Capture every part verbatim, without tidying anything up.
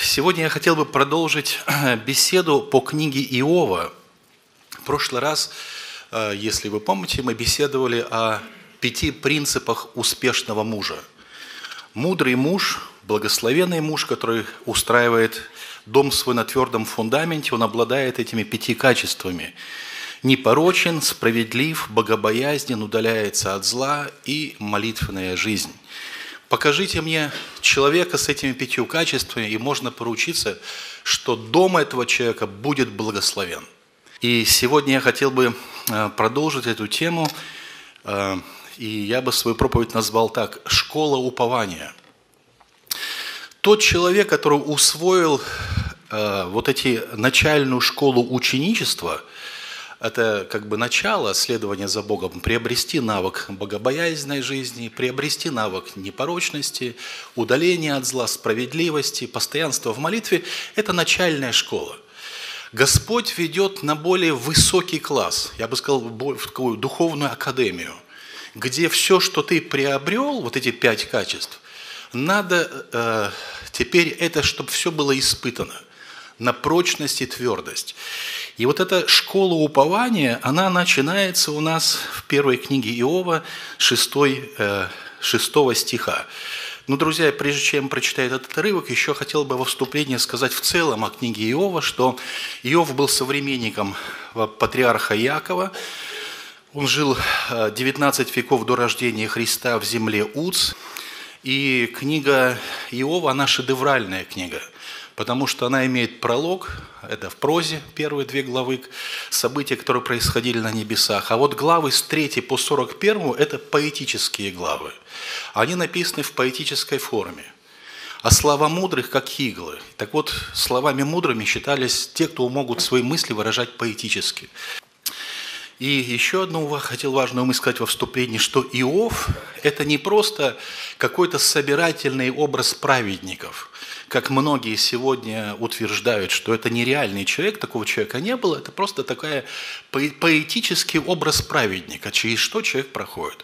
Сегодня я хотел бы продолжить беседу по книге Иова. В прошлый раз, если вы помните, мы беседовали о пяти принципах успешного мужа. Мудрый муж, благословенный муж, который устраивает дом свой на твердом фундаменте, он обладает этими пяти качествами. Непорочен, справедлив, богобоязнен, удаляется от зла и молитвенная жизнь. Покажите мне человека с этими пятью качествами, и можно поручиться, что дом этого человека будет благословен. И сегодня я хотел бы продолжить эту тему, и я бы свою проповедь назвал так: «Школа упования». Тот человек, который усвоил вот эти начальную школу ученичества, это как бы начало следования за Богом, приобрести навык богобоязненной жизни, приобрести навык непорочности, удаления от зла, справедливости, постоянства в молитве – это начальная школа. Господь ведет на более высокий класс, я бы сказал, в такую духовную академию, где все, что ты приобрел, вот эти пять качеств, надо э, теперь это, чтобы все было испытано на прочность и твердость. И вот эта школа упования, она начинается у нас в первой книге Иова, шестой, шестого стиха. Ну, друзья, прежде чем прочитать этот отрывок, еще хотел бы во вступлении сказать в целом о книге Иова, что Иов был современником патриарха Иакова. Он жил девятнадцать веков до рождения Христа в земле Уц. И книга Иова, она шедевральная книга, потому что она имеет пролог, это в прозе, первые две главы, события, которые происходили на небесах. А вот главы с третьей по сорок первую – это поэтические главы. Они написаны в поэтической форме. А слова мудрых, как иглы. Так вот, словами мудрыми считались те, кто могут свои мысли выражать поэтически. И еще одну хотел важную мысль сказать во вступлении, что Иов – это не просто какой-то собирательный образ праведников, как многие сегодня утверждают, что это нереальный человек, такого человека не было, это просто такой поэтический образ праведника, через что человек проходит.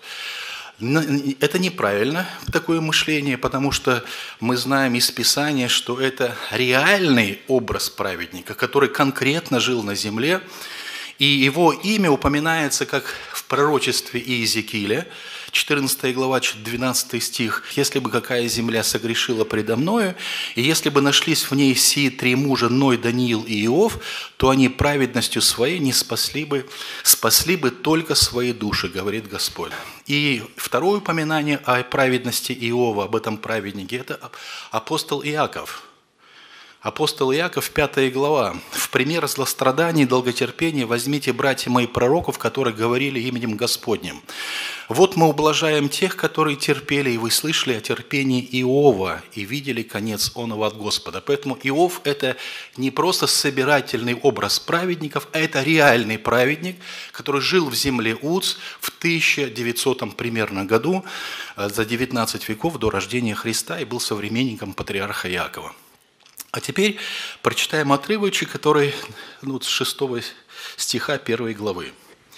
Это неправильно, такое мышление, потому что мы знаем из Писания, что это реальный образ праведника, который конкретно жил на земле, и его имя упоминается как в пророчестве Иезекииля, четырнадцатая глава, двенадцатый стих. «Если бы какая земля согрешила предо мною, и если бы нашлись в ней сии три мужа, Ной, Даниил и Иов, то они праведностью своей не спасли бы, спасли бы только свои души, говорит Господь». И второе упоминание о праведности Иова, об этом праведнике, это апостол Иаков. Апостол Иаков, пятая глава. «В пример злостраданий и долготерпения возьмите, братья мои, пророков, которые говорили именем Господним. Вот мы ублажаем тех, которые терпели, и вы слышали о терпении Иова, и видели конец оного от Господа». Поэтому Иов – это не просто собирательный образ праведников, а это реальный праведник, который жил в земле Уц в тысяча девятисотом примерно году, за девятнадцать веков до рождения Христа, и был современником патриарха Иакова. А теперь прочитаем отрывочек, который ну, с шестого стиха первой главы.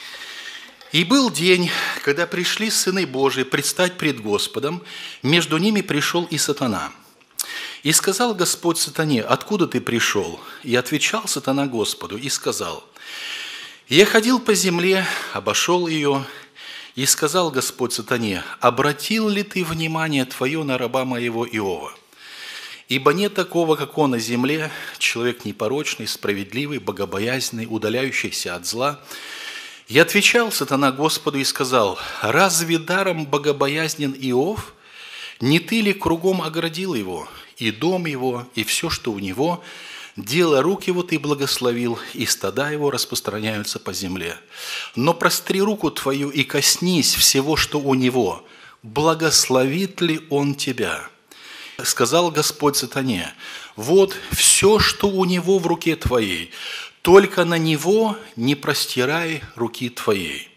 «И был день, когда пришли сыны Божии предстать пред Господом, между ними пришел и сатана. И сказал Господь сатане: откуда ты пришел? И отвечал сатана Господу и сказал: я ходил по земле, обошел ее, и сказал Господь сатане: обратил ли ты внимание твое на раба моего Иова? Ибо нет такого, как он на земле, человек непорочный, справедливый, богобоязненный, удаляющийся от зла. И отвечал сатана Господу и сказал: разве даром богобоязнен Иов? Не ты ли кругом оградил его, и дом его, и все, что у него? Дело рук его ты благословил, и стада его распространяются по земле. Но простри руку твою и коснись всего, что у него. Благословит ли он тебя? Сказал Господь сатане: вот все, что у него в руке твоей, только на него не простирай руки твоей.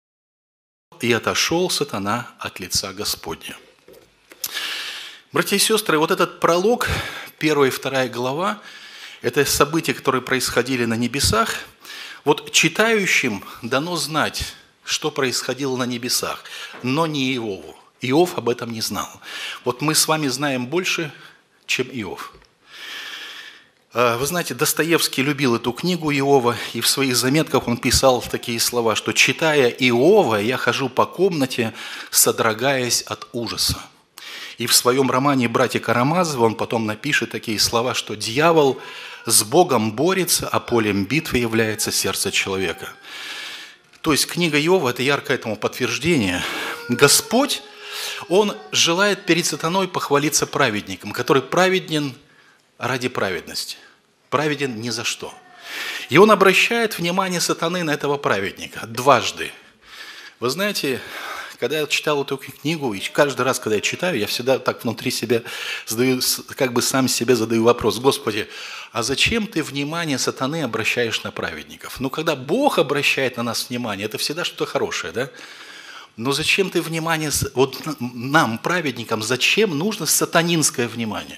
И отошел сатана от лица Господня». Братья и сестры, вот этот пролог, первая и вторая глава, это события, которые происходили на небесах. Вот читающим дано знать, что происходило на небесах, но не Иову. Иов об этом не знал. Вот мы с вами знаем больше, чем Иов. Вы знаете, Достоевский любил эту книгу Иова, и в своих заметках он писал такие слова, что «читая Иова, я хожу по комнате, содрогаясь от ужаса». И в своем романе «Братья Карамазовы» он потом напишет такие слова, что «дьявол с Богом борется, а полем битвы является сердце человека». То есть книга Иова – это яркое этому подтверждение. Господь, Он желает перед сатаной похвалиться праведником, который праведен ради праведности, праведен ни за что. И Он обращает внимание сатаны на этого праведника дважды. Вы знаете, когда я читал эту книгу, и каждый раз, когда я читаю, я всегда так внутри себя задаю, как бы сам себе задаю вопрос: Господи, а зачем ты внимание сатаны обращаешь на праведников? Ну, когда Бог обращает на нас внимание, это всегда что-то хорошее, да? Но зачем ты внимание, вот нам, праведникам, зачем нужно сатанинское внимание?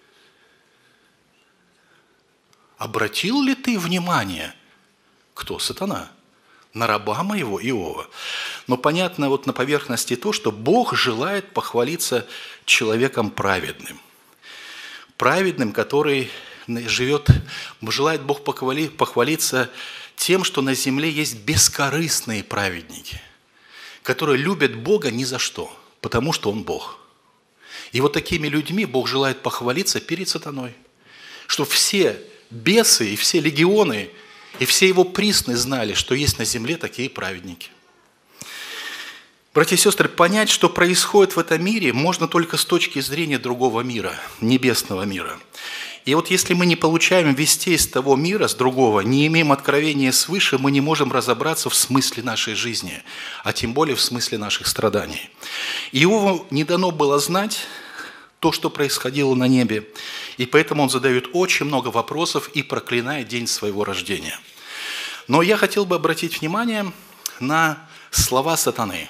Обратил ли ты внимание, кто сатана? На раба моего Иова. Но понятно вот на поверхности то, что Бог желает похвалиться человеком праведным. Праведным, который живет, желает Бог похвали, похвалиться тем, что на земле есть бескорыстные праведники, которые любят Бога ни за что, потому что Он Бог. И вот такими людьми Бог желает похвалиться перед сатаной, что все бесы и все легионы и все его присны знали, что есть на земле такие праведники. Братья и сестры, понять, что происходит в этом мире, можно только с точки зрения другого мира, небесного мира. И вот если мы не получаем вестей из того мира, с другого, не имеем откровения свыше, мы не можем разобраться в смысле нашей жизни, а тем более в смысле наших страданий. Иову не дано было знать то, что происходило на небе, и поэтому он задает очень много вопросов и проклинает день своего рождения. Но я хотел бы обратить внимание на слова сатаны.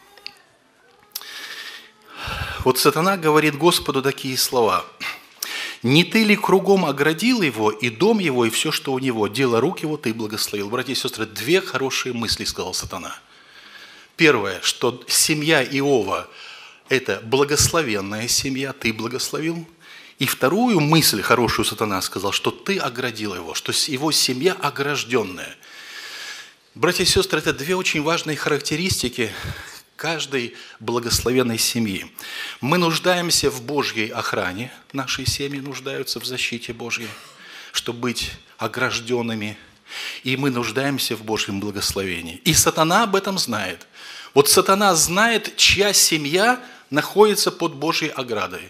Вот сатана говорит Господу такие слова: «Не ты ли кругом оградил его, и дом его, и все, что у него, дело рук его ты благословил?» Братья и сестры, две хорошие мысли сказал сатана. Первое, что семья Иова – это благословенная семья, ты благословил. И вторую мысль хорошую сатана сказал, что ты оградил его, что его семья огражденная. Братья и сестры, это две очень важные характеристики каждой благословенной семьи. Мы нуждаемся в Божьей охране, наши семьи нуждаются в защите Божьей, чтобы быть огражденными. И мы нуждаемся в Божьем благословении. И сатана об этом знает. Вот сатана знает, чья семья находится под Божьей оградой.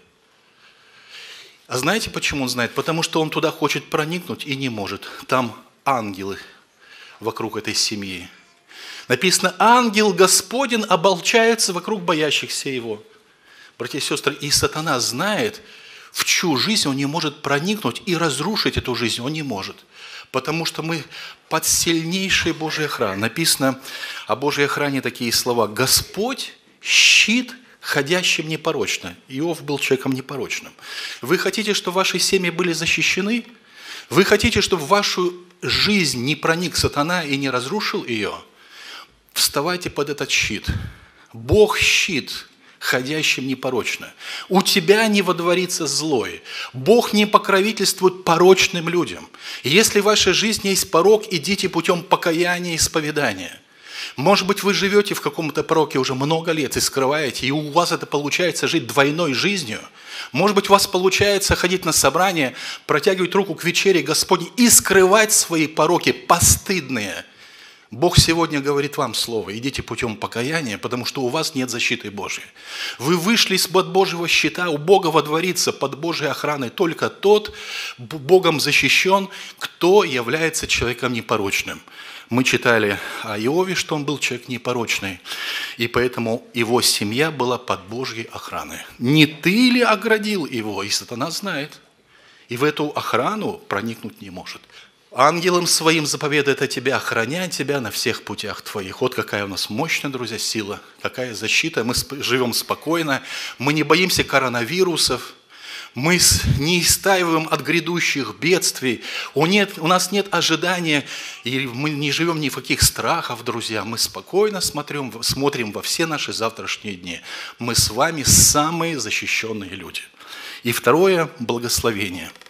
А знаете, почему он знает? Потому что он туда хочет проникнуть и не может. Там ангелы вокруг этой семьи. Написано: ангел Господень оболчается вокруг боящихся его. Братья и сестры, и сатана знает, в чью жизнь он не может проникнуть и разрушить эту жизнь он не может. Потому что мы под сильнейшей Божьей охраной. Написано о Божьей охране такие слова: Господь – щит ходящим непорочно. Иов был человеком непорочным. Вы хотите, чтобы ваши семьи были защищены? Вы хотите, чтобы в вашу жизнь не проник сатана и не разрушил ее? Вставайте под этот щит. Бог – щит, ходящим непорочно. У тебя не водворится злой. Бог не покровительствует порочным людям. И если в вашей жизни есть порок, идите путем покаяния и исповедания. Может быть, вы живете в каком-то пороке уже много лет и скрываете, и у вас это получается жить двойной жизнью. Может быть, у вас получается ходить на собрание, протягивать руку к вечере Господней и скрывать свои пороки постыдные. Бог сегодня говорит вам слово: идите путем покаяния, потому что у вас нет защиты Божьей. Вы вышли из-под Божьего щита, у Бога водворится под Божьей охраной только тот, Богом защищен, кто является человеком непорочным. Мы читали о Иове, что он был человек непорочный, и поэтому его семья была под Божьей охраной. Не ты ли оградил его? И сатана знает, и в эту охрану проникнуть не может. Ангелом своим заповедает о тебе охранять тебя на всех путях твоих. Вот какая у нас мощная, друзья, сила, какая защита. Мы живем спокойно, мы не боимся коронавирусов, мы не истаиваем от грядущих бедствий, у, нет, у нас нет ожидания, и мы не живем ни в каких страхах, друзья. Мы спокойно смотрим, смотрим во все наши завтрашние дни. Мы с вами самые защищенные люди. И второе – благословение.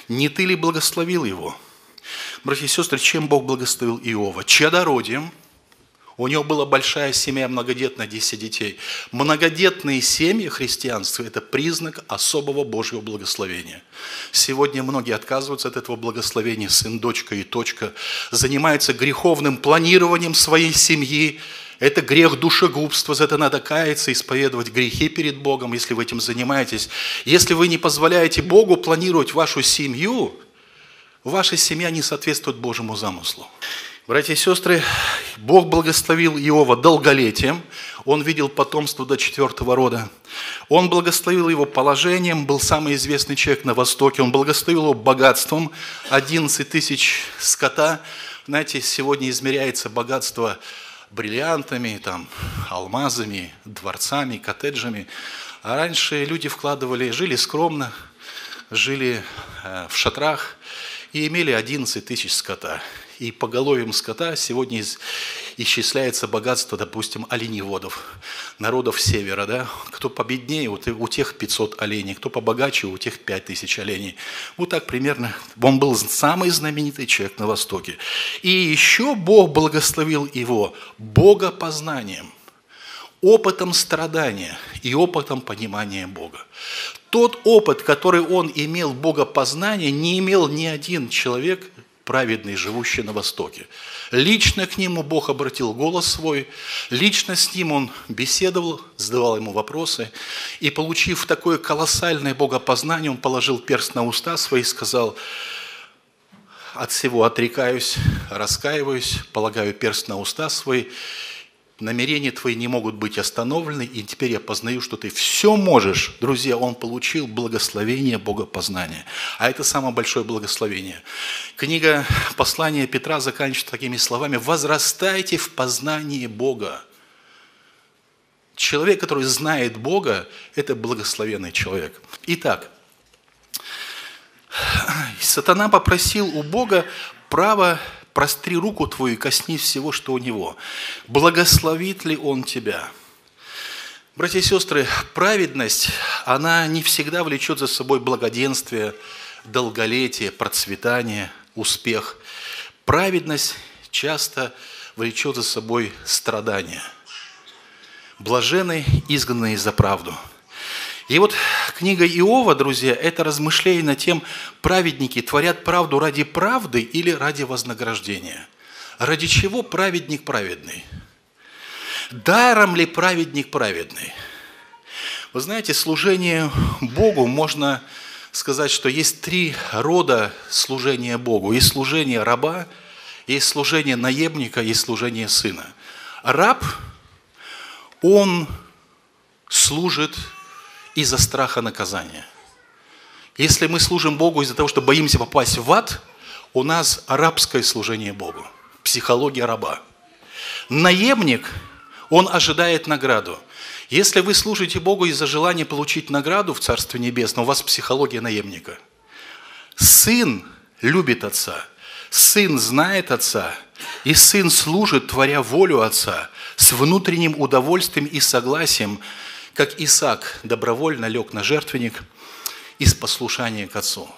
Не ты ли благословил его? Братья и сестры, чем Бог благословил Иова? Чадородием. У него была большая семья, многодетная, десять детей. Многодетные семьи христианства – это признак особого Божьего благословения. Сегодня многие отказываются от этого благословения, сын, дочка и точка, занимаются греховным планированием своей семьи. Это грех душегубства, за это надо каяться, исповедовать грехи перед Богом, если вы этим занимаетесь. Если вы не позволяете Богу планировать вашу семью, ваша семья не соответствует Божьему замыслу. Братья и сестры, Бог благословил Иова долголетием, он видел потомство до четвертого рода. Он благословил его положением, был самый известный человек на Востоке, он благословил его богатством, одиннадцать тысяч скота. Знаете, сегодня измеряется богатство бриллиантами, там, алмазами, дворцами, коттеджами. А раньше люди вкладывали, жили скромно, жили э, в шатрах и имели одиннадцать тысяч скота. И поголовьем скота сегодня исчисляется богатство, допустим, оленеводов, народов севера. Да? Кто победнее, у тех пятьсот оленей, кто побогаче, у тех пять тысяч оленей. Вот так примерно. Он был самый знаменитый человек на Востоке. И еще Бог благословил его богопознанием, опытом страдания и опытом понимания Бога. Тот опыт, который он имел богопознания, не имел ни один человек, праведный, живущий на Востоке. Лично к нему Бог обратил голос свой, лично с ним он беседовал, задавал ему вопросы, и, получив такое колоссальное богопознание, он положил перст на уста свои и сказал: «От всего отрекаюсь, раскаиваюсь, полагаю перст на уста свои, намерения твои не могут быть остановлены, и теперь я познаю, что ты все можешь». Друзья, он получил благословение богопознания. А это самое большое благословение. Книга послания Петра заканчивается такими словами: «Возрастайте в познании Бога». Человек, который знает Бога, это благословенный человек. Итак, сатана попросил у Бога право: «Простри руку твою и коснись всего, что у него. Благословит ли он тебя?» Братья и сестры, праведность, она не всегда влечет за собой благоденствие, долголетие, процветание, успех. Праведность часто влечет за собой страдания. Блаженны изгнанные за правду. И вот книга Иова, друзья, это размышление над тем, праведники творят правду ради правды или ради вознаграждения. Ради чего праведник праведный? Даром ли праведник праведный? Вы знаете, служение Богу, можно сказать, что есть три рода служения Богу. Есть служение раба, есть служение наемника, есть служение сына. Раб, он служит из-за страха наказания. Если мы служим Богу из-за того, что боимся попасть в ад, у нас рабское служение Богу, психология раба. Наемник, он ожидает награду. Если вы служите Богу из-за желания получить награду в Царстве Небесном, у вас психология наемника. Сын любит отца, сын знает отца, и сын служит, творя волю отца, с внутренним удовольствием и согласием, как Исаак добровольно лег на жертвенник из послушания к отцу.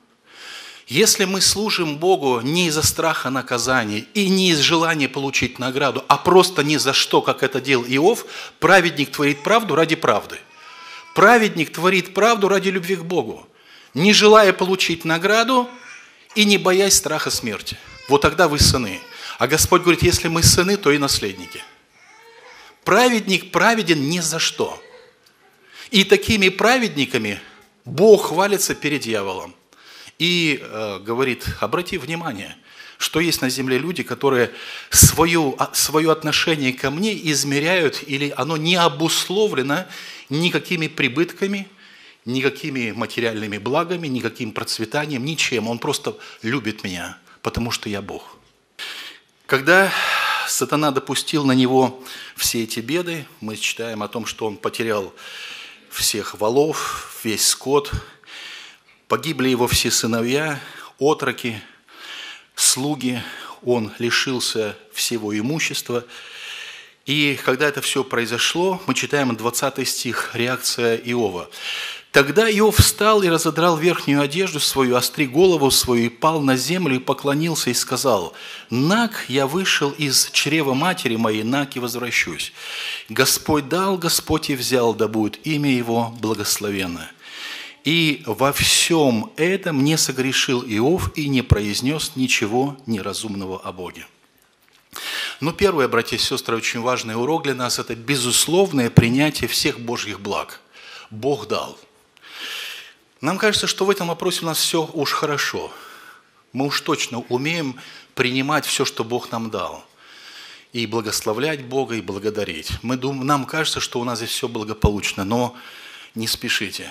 Если мы служим Богу не из-за страха наказания и не из желания получить награду, а просто ни за что, как это делал Иов, праведник творит правду ради правды. Праведник творит правду ради любви к Богу, не желая получить награду и не боясь страха смерти. Вот тогда вы сыны. А Господь говорит: если мы сыны, то и наследники. Праведник праведен ни за что. И такими праведниками Бог хвалится перед дьяволом. И э, говорит: обрати внимание, что есть на земле люди, которые свое, свое отношение ко мне измеряют, или оно не обусловлено никакими прибытками, никакими материальными благами, никаким процветанием, ничем. Он просто любит меня, потому что я Бог. Когда сатана допустил на него все эти беды, мы читаем о том, что он потерял всех волов, весь скот, погибли его все сыновья, отроки, слуги, он лишился всего имущества. И когда это все произошло, мы читаем двадцатый стих, реакция Иова. Тогда Иов встал и разодрал верхнюю одежду свою, остри голову свою, и пал на землю, и поклонился, и сказал: «Наг я вышел из чрева матери моей, наг и возвращусь. Господь дал, Господь и взял, да будет имя Его благословенно. И во всем этом не согрешил Иов и не произнес ничего неразумного о Боге». Но первое, братья и сестры, очень важный урок для нас – это безусловное принятие всех Божьих благ. Бог дал. Нам кажется, что в этом вопросе у нас все уж хорошо. Мы уж точно умеем принимать все, что Бог нам дал. И благословлять Бога, и благодарить. Мы дум... Нам кажется, что у нас здесь все благополучно, но не спешите.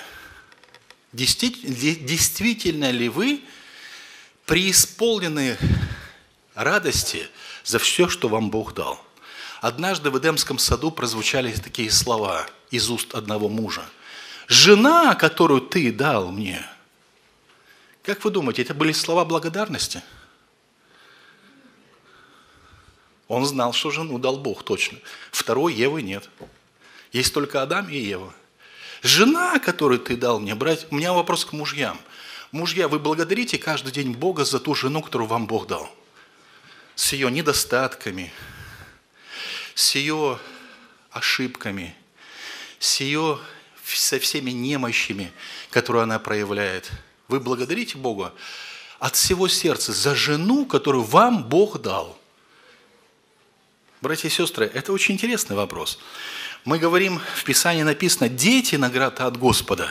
Действительно ли вы преисполнены радости за все, что вам Бог дал? Однажды в Эдемском саду прозвучали такие слова из уст одного мужа: «Жена, которую ты дал мне». Как вы думаете, это были слова благодарности? Он знал, что жену дал Бог, точно. Второй Евы нет. Есть только Адам и Ева. «Жена, которую ты дал мне, брать». У меня вопрос к мужьям. Мужья, вы благодарите каждый день Бога за ту жену, которую вам Бог дал? С ее недостатками, с ее ошибками, с ее... со всеми немощами, которые она проявляет. Вы благодарите Бога от всего сердца за жену, которую вам Бог дал. Братья и сестры, это очень интересный вопрос. Мы говорим, в Писании написано: «Дети – награда от Господа».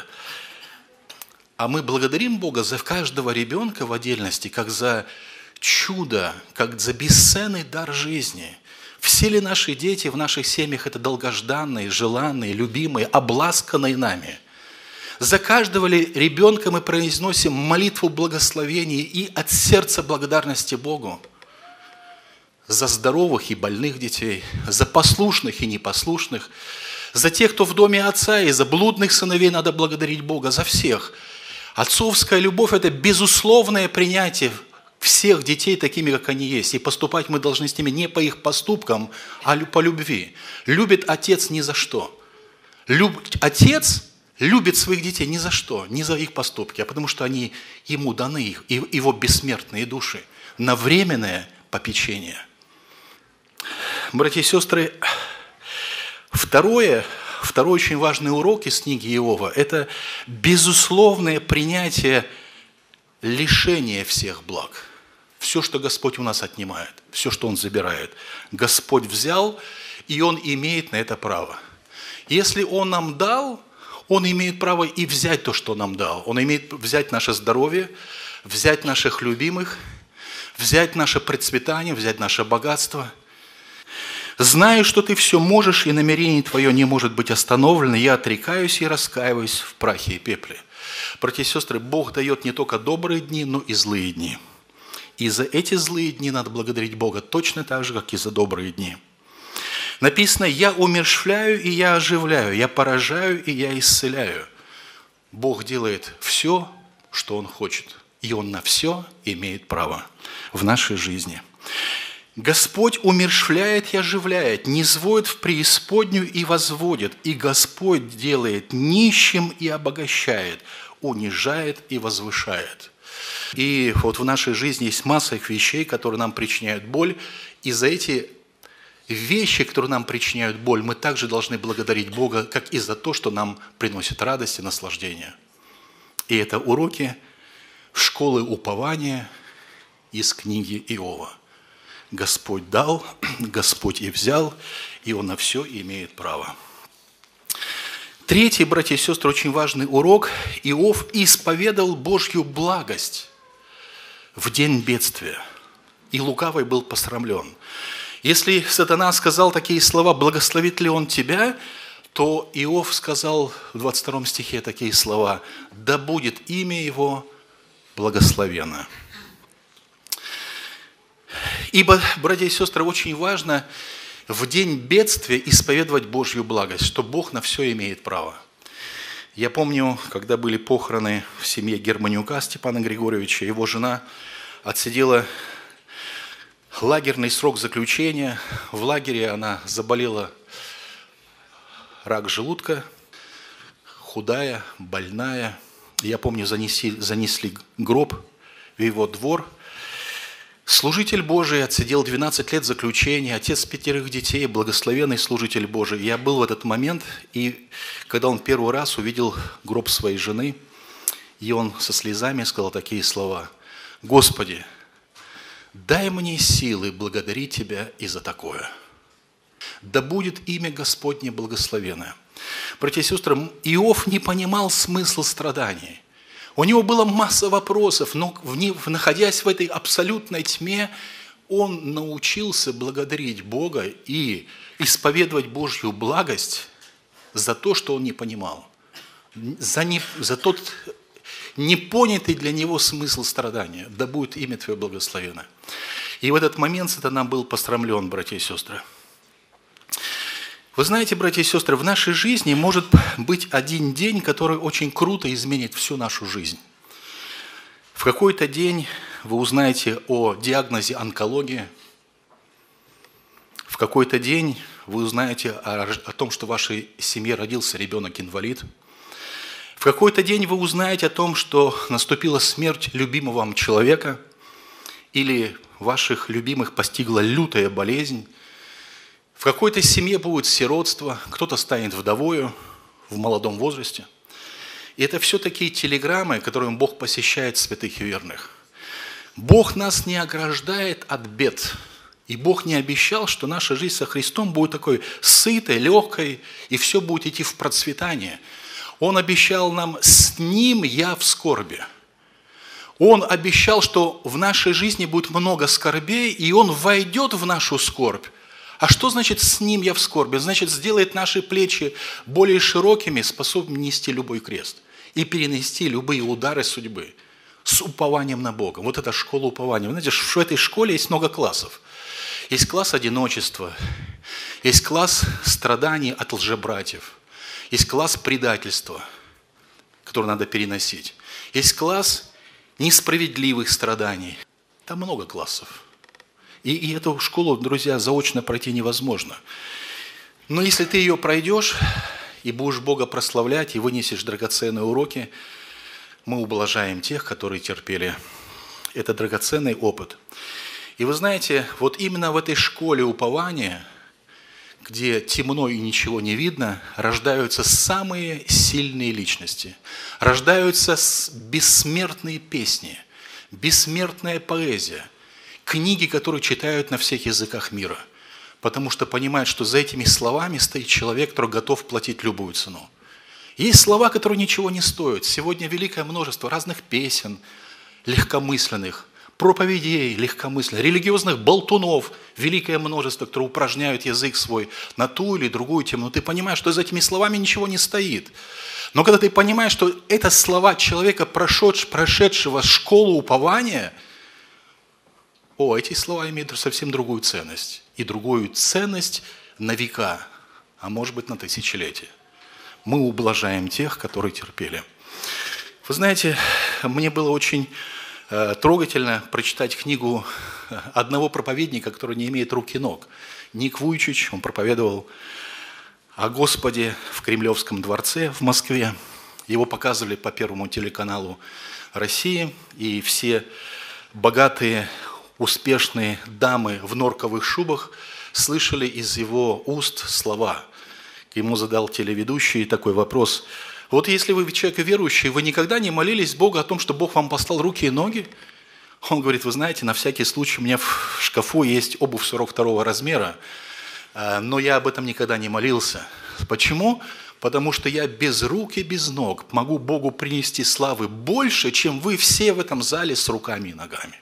А мы благодарим Бога за каждого ребенка в отдельности, как за чудо, как за бесценный дар жизни. Все ли наши дети в наших семьях – это долгожданные, желанные, любимые, обласканные нами? За каждого ли ребенка мы произносим молитву благословения и от сердца благодарности Богу? За здоровых и больных детей, за послушных и непослушных, за тех, кто в доме отца, и за блудных сыновей надо благодарить Бога, за всех. Отцовская любовь – это безусловное принятие всех детей такими, как они есть. И поступать мы должны с ними не по их поступкам, а по любви. Любит отец ни за что. Люб... Отец любит своих детей ни за что, не за их поступки, а потому что они ему даны, его бессмертные души, на временное попечение. Братья и сестры, второе, второй очень важный урок из книги Иова – это безусловное принятие лишения всех благ. Все, что Господь у нас отнимает, все, что Он забирает, Господь взял, и Он имеет на это право. Если Он нам дал, Он имеет право и взять то, что нам дал. Он имеет взять наше здоровье, взять наших любимых, взять наше процветание, взять наше богатство. «Знаю, что ты все можешь, и намерение твое не может быть остановлено. Я отрекаюсь и раскаиваюсь в прахе и пепле». Братья и сестры, Бог дает не только добрые дни, но и злые дни. И за эти злые дни надо благодарить Бога точно так же, как и за добрые дни. Написано: «Я умерщвляю и я оживляю, я поражаю и я исцеляю». Бог делает все, что Он хочет, и Он на все имеет право в нашей жизни. Господь умерщвляет и оживляет, низводит в преисподнюю и возводит, и Господь делает нищим и обогащает, унижает и возвышает. И вот в нашей жизни есть масса их вещей, которые нам причиняют боль, и за эти вещи, которые нам причиняют боль, мы также должны благодарить Бога, как и за то, что нам приносит радость и наслаждение. И это уроки школы упования из книги Иова. Господь дал, Господь и взял, и Он на все имеет право. Третий, братья и сестры, очень важный урок. Иов исповедал Божью благость в день бедствия, и лукавый был посрамлен. Если сатана сказал такие слова: «Благословит ли он тебя?», то Иов сказал в двадцать втором стихе такие слова: «Да будет имя его благословенно». Ибо, братья и сестры, очень важно в день бедствия исповедовать Божью благость, что Бог на все имеет право. Я помню, когда были похороны в семье Германюка Степана Григорьевича, его жена отсидела лагерный срок заключения. В лагере она заболела рак желудка, худая, больная. Я помню, занесли, занесли гроб в его двор. Служитель Божий отсидел двенадцать лет заключения, отец пятерых детей, благословенный служитель Божий. Я был в этот момент, и когда он первый раз увидел гроб своей жены, и он со слезами сказал такие слова: «Господи, дай мне силы благодарить Тебя и за такое. Да будет имя Господне благословенное». Братья и сестры, Иов не понимал смысл страданий. У него была масса вопросов, но находясь в этой абсолютной тьме, он научился благодарить Бога и исповедовать Божью благость за то, что он не понимал, за, не, за тот непонятый для него смысл страдания. Да будет имя Твое благословенно. И в этот момент сатана был посрамлен, братья и сестры. Вы знаете, братья и сестры, в нашей жизни может быть один день, который очень круто изменит всю нашу жизнь. В какой-то день вы узнаете о диагнозе онкологии. В какой-то день вы узнаете о, о том, что в вашей семье родился ребенок-инвалид. В какой-то день вы узнаете о том, что наступила смерть любимого вам человека, или ваших любимых постигла лютая болезнь. В какой-то семье будет сиротство, кто-то станет вдовою в молодом возрасте. И это все такие телеграммы, которыми Бог посещает святых и верных. Бог нас не ограждает от бед. И Бог не обещал, что наша жизнь со Христом будет такой сытой, легкой, и все будет идти в процветание. Он обещал нам: с Ним я в скорби. Он обещал, что в нашей жизни будет много скорбей, и Он войдет в нашу скорбь. А что значит «с Ним я в скорби»? Значит, сделает наши плечи более широкими, способными нести любой крест и перенести любые удары судьбы с упованием на Бога. Вот это школа упования. Вы знаете, в этой школе есть много классов. Есть класс одиночества, есть класс страданий от лжебратьев, есть класс предательства, который надо переносить, есть класс несправедливых страданий. Там много классов. И, и эту школу, друзья, заочно пройти невозможно. Но если ты ее пройдешь и будешь Бога прославлять, и вынесешь драгоценные уроки, мы ублажаем тех, которые терпели. Это драгоценный опыт. И вы знаете, вот именно в этой школе упования, где темно и ничего не видно, рождаются самые сильные личности. Рождаются бессмертные песни, бессмертная поэзия. Книги, которые читают на всех языках мира, потому что понимают, что за этими словами стоит человек, который готов платить любую цену. Есть слова, которые ничего не стоят. Сегодня великое множество разных песен, легкомысленных, проповедей легкомысленных, религиозных болтунов, великое множество, которые упражняют язык свой на ту или другую тему. Но ты понимаешь, что за этими словами ничего не стоит. Но когда ты понимаешь, что это слова человека, прошедшего школу упования, о, эти слова имеют совсем другую ценность. И другую ценность на века, а может быть на тысячелетия. Мы ублажаем тех, которые терпели. Вы знаете, мне было очень э, трогательно прочитать книгу одного проповедника, который не имеет рук и ног. Ник Вуйчич, он проповедовал о Господе в Кремлевском дворце в Москве. Его показывали по Первому телеканалу России, и все богатые, успешные дамы в норковых шубах слышали из его уст слова. Ему задал телеведущий такой вопрос: вот если вы человек верующий, вы никогда не молились Богу о том, что Бог вам послал руки и ноги? Он говорит: вы знаете, на всякий случай у меня в шкафу есть обувь сорок второго размера, но я об этом никогда не молился. Почему? Потому что я без рук и без ног могу Богу принести славы больше, чем вы все в этом зале с руками и ногами.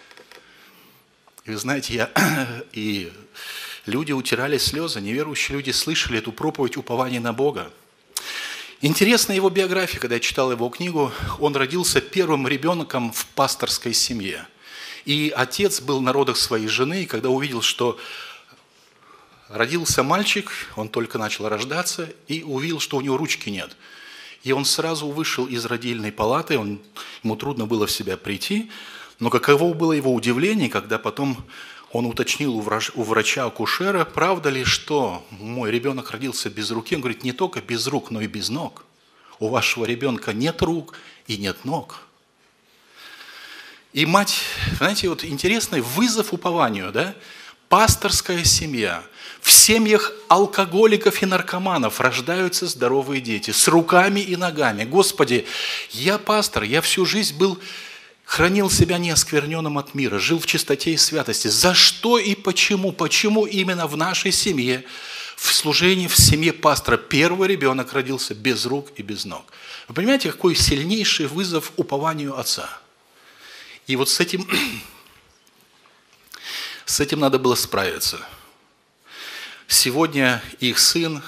И вы знаете, я, и люди утирали слезы, неверующие люди слышали эту проповедь упования на Бога. Интересна его биография, когда я читал его книгу, он родился первым ребенком в пасторской семье. И отец был на родах своей жены, и когда увидел, что родился мальчик, он только начал рождаться, и увидел, что у него ручки нет. И он сразу вышел из родильной палаты, он, ему трудно было в себя прийти. Но каково было его удивление, когда потом он уточнил у, врач, у врача-акушера, правда ли, что мой ребенок родился без руки. Он говорит: не только без рук, но и без ног. у вашего ребенка нет рук и нет ног. И мать, знаете, вот интересный вызов упованию, да? Пасторская семья. В семьях алкоголиков и наркоманов рождаются здоровые дети с руками и ногами. Господи, я пастор, я всю жизнь был, хранил себя неоскверненным от мира, жил в чистоте и святости. За что и почему? Почему именно в нашей семье, в служении, в семье пастора первый ребенок родился без рук и без ног? Вы понимаете, какой сильнейший вызов упованию отца? И вот с этим, с этим надо было справиться. Сегодня их сын,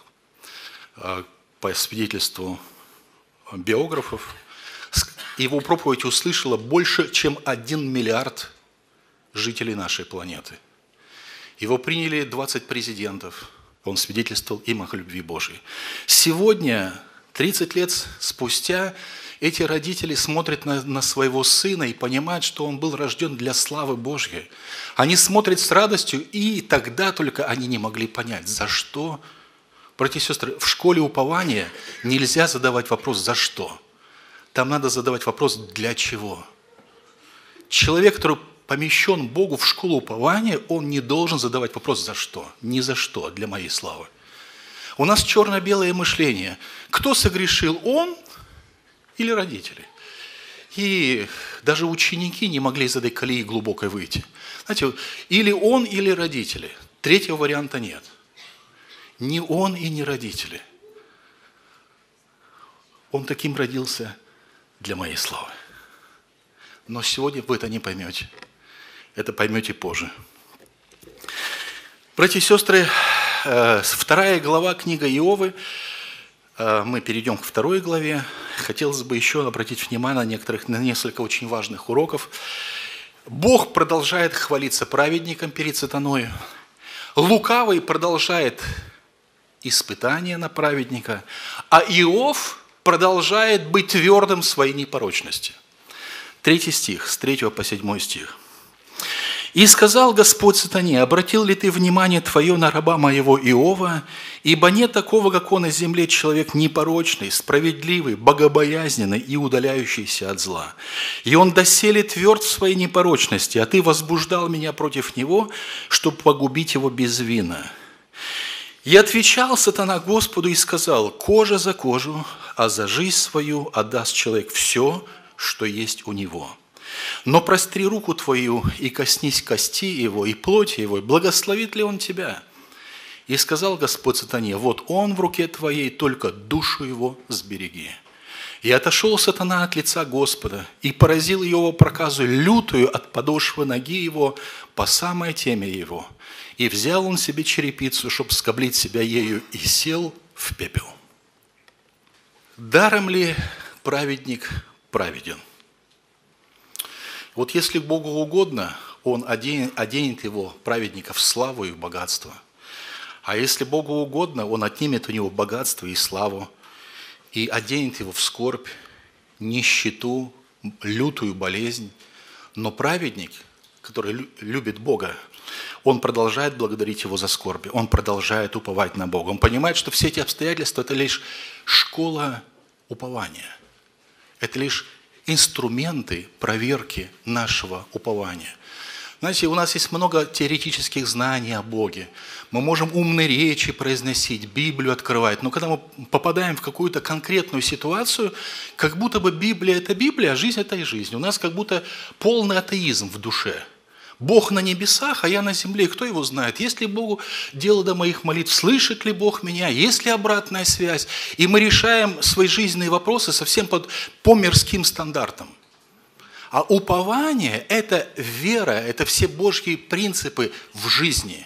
по свидетельству биографов, его проповедь услышало больше, чем один миллиард жителей нашей планеты. Его приняли двадцать президентов, он свидетельствовал им о любви Божьей. Сегодня, тридцать лет спустя, эти родители смотрят на, на своего сына и понимают, что он был рожден для славы Божьей. Они смотрят с радостью, и тогда только они не могли понять, за что. Братья и сестры, в школе упования нельзя задавать вопрос «за что?». Там надо задавать вопрос «для чего?». Человек, который помещен Богу в школу упования, он не должен задавать вопрос «за что?». Ни за что, для моей славы. У нас черно-белое мышление. Кто согрешил, он или родители? И даже ученики не могли из этой колеи глубокой выйти. Знаете, или он, или родители. Третьего варианта нет. Ни он и не родители. Он таким родился для моей славы. Но сегодня вы это не поймете. Это поймете позже. Братья и сестры, вторая глава книги Иовы. Мы перейдем к второй главе. Хотелось бы еще обратить внимание на некоторых, на несколько очень важных уроков. Бог продолжает хвалиться праведником перед сатаною. Лукавый продолжает испытание на праведника. А Иов продолжает быть твердым в своей непорочности. Третий стих, с третьего по седьмой стих. «И сказал Господь сатане, обратил ли ты внимание твое на раба моего Иова? Ибо нет такого, как он на земле, человек непорочный, справедливый, богобоязненный и удаляющийся от зла. И он доселе тверд в своей непорочности, а ты возбуждал меня против него, чтобы погубить его безвинно. И отвечал сатана Господу и сказал, кожа за кожу, а за жизнь свою отдаст человек все, что есть у него. Но простри руку твою и коснись кости его и плоти его, и благословит ли он тебя? И сказал Господь сатане, вот он в руке твоей, только душу его сбереги. И отошел сатана от лица Господа, и поразил его проказу лютую от подошвы ноги его по самой теме его. И взял он себе черепицу, чтобы скоблить себя ею, и сел в пепел. Даром ли праведник праведен? Вот если Богу угодно, Он оденет его, праведника, в славу и в богатство. А если Богу угодно, Он отнимет у него богатство и славу, и оденет его в скорбь, нищету, лютую болезнь. Но праведник, который любит Бога, он продолжает благодарить Его за скорби, он продолжает уповать на Бога. Он понимает, что все эти обстоятельства – это лишь школа упования. Это лишь инструменты проверки нашего упования. Знаете, у нас есть много теоретических знаний о Боге. Мы можем умные речи произносить, Библию открывать. Но когда мы попадаем в какую-то конкретную ситуацию, как будто бы Библия – это Библия, а жизнь – это и жизнь. У нас как будто полный атеизм в душе. Бог на небесах, а я на земле. Кто его знает? Есть ли Богу дело до моих молитв? Слышит ли Бог меня? Есть ли обратная связь? И мы решаем свои жизненные вопросы совсем под, по мирским стандартам. А упование – это вера, это все Божьи принципы в жизни.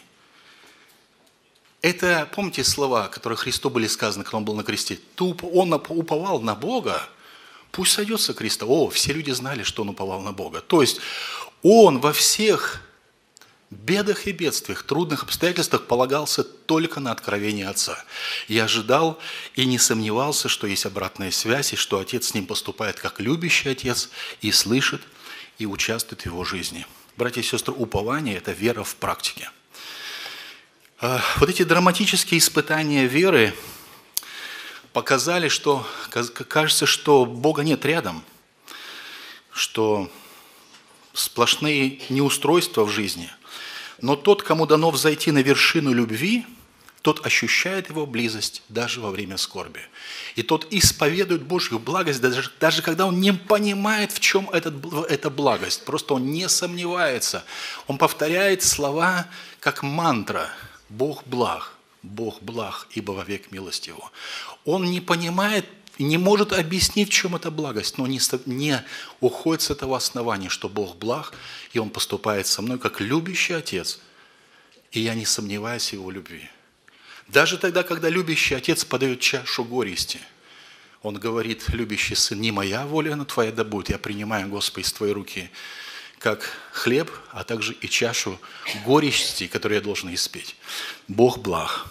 Это, помните слова, которые Христу были сказаны, когда Он был на кресте? Он уповал на Бога, пусть сойдет со креста. О, все люди знали, что Он уповал на Бога. То есть, Он во всех бедах и бедствиях, трудных обстоятельствах полагался только на откровение Отца. И ожидал и не сомневался, что есть обратная связь, и что Отец с ним поступает как любящий Отец, и слышит, и участвует в его жизни. Братья и сестры, упование – это вера в практике. Вот эти драматические испытания веры показали, что кажется, что Бога нет рядом, что сплошные неустройства в жизни. Но тот, кому дано взойти на вершину любви, тот ощущает его близость даже во время скорби. И тот исповедует Божью благость, даже, даже когда он не понимает, в чем этот, эта благость. Просто он не сомневается. Он повторяет слова, как мантра. Бог благ, Бог благ, ибо вовек милость Его. Он не понимает, не может объяснить, в чем эта благость, но не, не уходит с этого основания, что Бог благ, и Он поступает со мной, как любящий Отец, и я не сомневаюсь в Его любви. Даже тогда, когда любящий Отец подает чашу горести, Он говорит: любящий сын, не моя воля, но Твоя да будет. Я принимаю, Господи, из Твоей руки как хлеб, а также и чашу горести, которую я должен испить. Бог благ.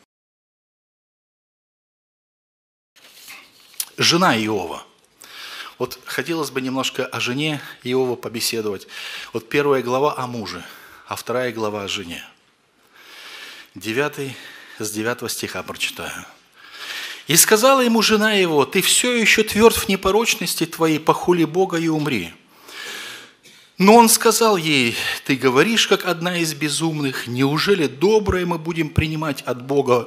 Жена Иова. Вот хотелось бы немножко о жене Иова побеседовать. Вот первая глава о муже, а вторая глава о жене. Девятый, с девятого стиха прочитаю. «И сказала ему жена его: ты все еще тверд в непорочности твоей, похули Бога и умри. Но он сказал ей: ты говоришь, как одна из безумных, неужели доброе мы будем принимать от Бога,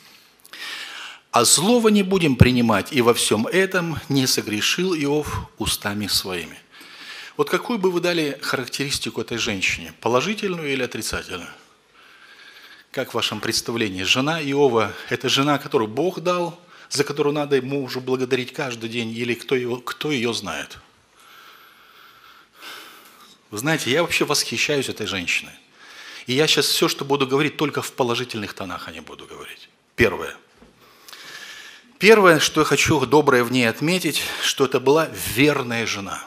а злого не будем принимать, и во всем этом не согрешил Иов устами своими». Вот какую бы вы дали характеристику этой женщине? Положительную или отрицательную? Как в вашем представлении? Жена Иова – это жена, которую Бог дал, за которую надо мужу благодарить каждый день, или кто ее, кто ее знает? Вы знаете, я вообще восхищаюсь этой женщиной. И я сейчас все, что буду говорить, только в положительных тонах о ней буду говорить. Первое. Первое, что я хочу доброе в ней отметить, что это была верная жена.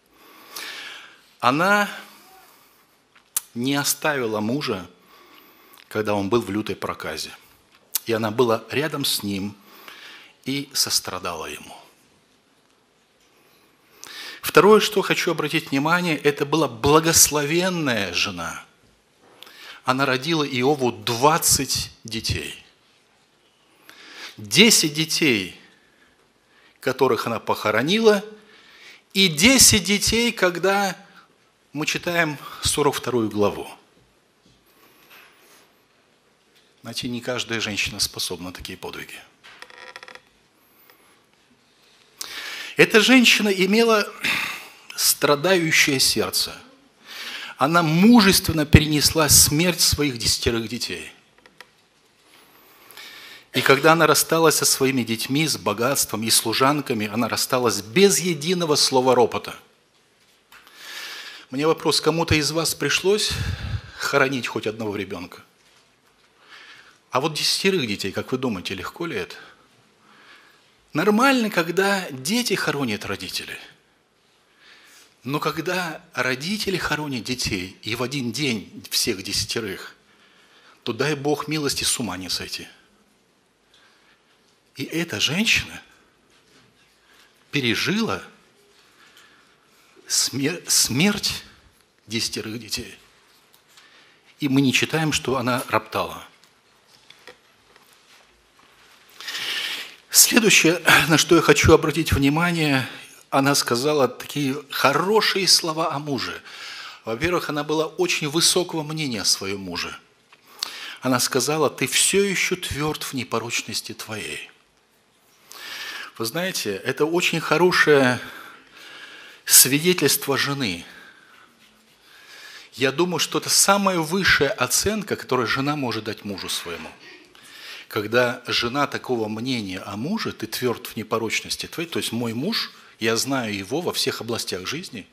Она не оставила мужа, когда он был в лютой проказе. И она была рядом с ним и сострадала ему. Второе, что хочу обратить внимание, это была благословенная жена. Она родила Иову двадцать детей. десять детей, которых она похоронила, и десять детей, когда мы читаем сорок вторую главу. Знаете, не каждая женщина способна на такие подвиги. Эта женщина имела страдающее сердце. Она мужественно перенесла смерть своих десятерых детей. И когда она рассталась со своими детьми, с богатством и служанками, она рассталась без единого слова ропота. Мне вопрос: кому-то из вас пришлось хоронить хоть одного ребенка? А вот десятерых детей, как вы думаете, легко ли это? Нормально, когда дети хоронят родителей. Но когда родители хоронят детей, и в один день всех десятерых, то дай Бог милости, с ума не сойти. И эта женщина пережила смер- смерть десятерых детей. И мы не читаем, что она роптала. Следующее, на что я хочу обратить внимание, она сказала такие хорошие слова о муже. Во-первых, она была очень высокого мнения о своем муже. Она сказала: ты все еще тверд в непорочности твоей. Вы знаете, это очень хорошее свидетельство жены. Я думаю, что это самая высшая оценка, которую жена может дать мужу своему. Когда жена такого мнения о муже: ты тверд в непорочности твоей, то есть мой муж, я знаю его во всех областях жизни,